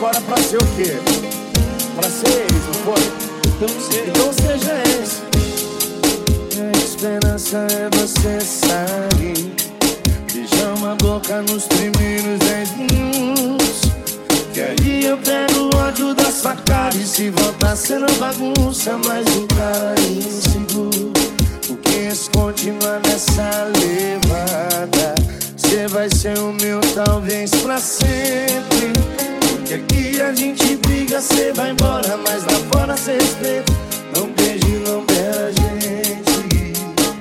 embora pra ser o quê? Pra ser ex, não foi? Então seja ex. A esperança é você sair, beijar uma boca nos primeiros 10 minutos, que aí eu pego o ódio da sua cara. E se voltar sendo bagunça, mais um cara inseguro. Porque se continuar nessa levada, cê vai ser o meu talvez pra sempre. Porque aqui a gente briga, cê vai embora, mas lá fora cê respeita. Não beije, não beira a gente.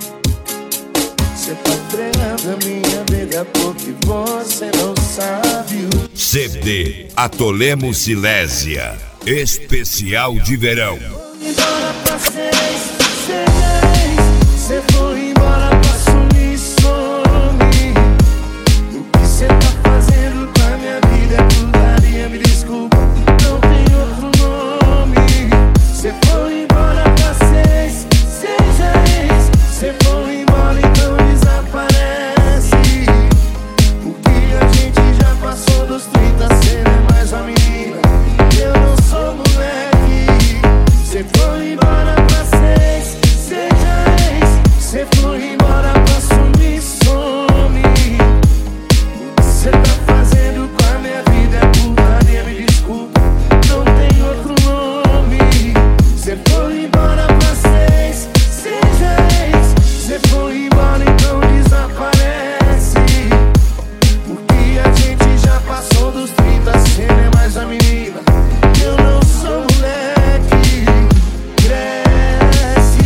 Cê tá fregando a minha vida porque você não sabe o CD Atolemo Silésia, especial de verão. Embora pra seis, cê foi embora pra sumir, some. O que cê tá fazendo com a minha vida é putaria, me desculpa, não tem outro nome. Cê foi embora pra seis, seja ex. Cê foi embora, então desaparece. Porque a gente já passou dos 30, cê não é mais uma menina, eu não sou moleque. Cê foi embora pra seis, seja ex. Cê foi embora pra sumir, some. O que cê tá fazendo com a minha vida é putaria, me desculpa, não tem outro nome. Cê foi embora pra seis, seja ex. Cê foi embora, então desaparece. Porque a gente já passou dos 30, cê não é mais a menina, eu não sou moleque. Cresce.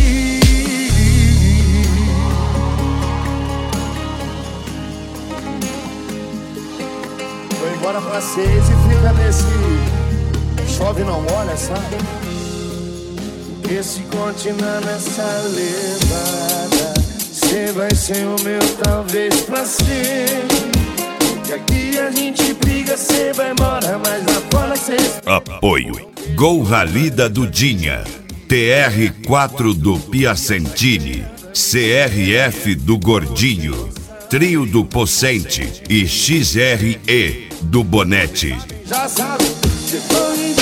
Foi embora pra seis e fica nesse chove não molha, sabe? Porque se continuar nessa levada, cê vai ser o meu talvez pra sempre. Porque aqui a gente briga, cê vai embora, mas lá fora cê... Apoio Gol Rally da Dudinha, TR4 do Piacentini, CRF do Gordinho, Trio do Pocente e XRE do Bonete. Já sabe, cê foi